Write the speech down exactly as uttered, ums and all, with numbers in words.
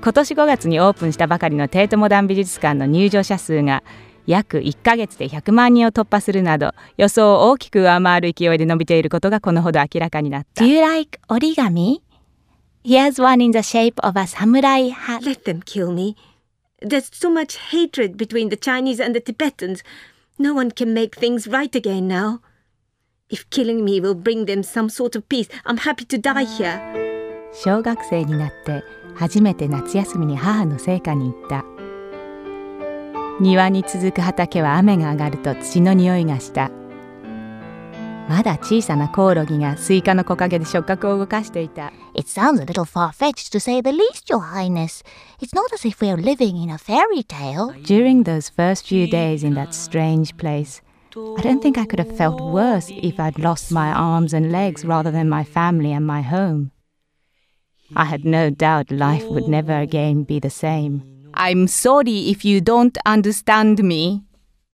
今年ごがつにオープンしたばかりのテートモダン美術館の入場者数が約いっかげつでひゃくまんにんを突破するなど、予想を大きく上回る勢いで伸びていることがこのほど明らかになった。 Do you like origami? Here's one in the shape of a samurai hat. Let them kill me. There's so much hatred between the Chinese and the Tibetans. No one can make things right again now. If killing me will bring them some sort of peace, I'm happy to die here. 小学生になって初めて夏休みに母の生家に行った。庭に続く畑は雨が上がると土の匂いがした。まだ小さなコオロギがスイカの木陰で触覚を動かしていた。 It sounds a little far-fetched to say the least, Your Highness. It's not as if we are living in a fairy tale. During those first few days in that strange place, I don't think I could have felt worse if I'd lost my arms and legs rather than my family and my home. I had no doubt life would never again be the same. I'm sorry if you don't understand me.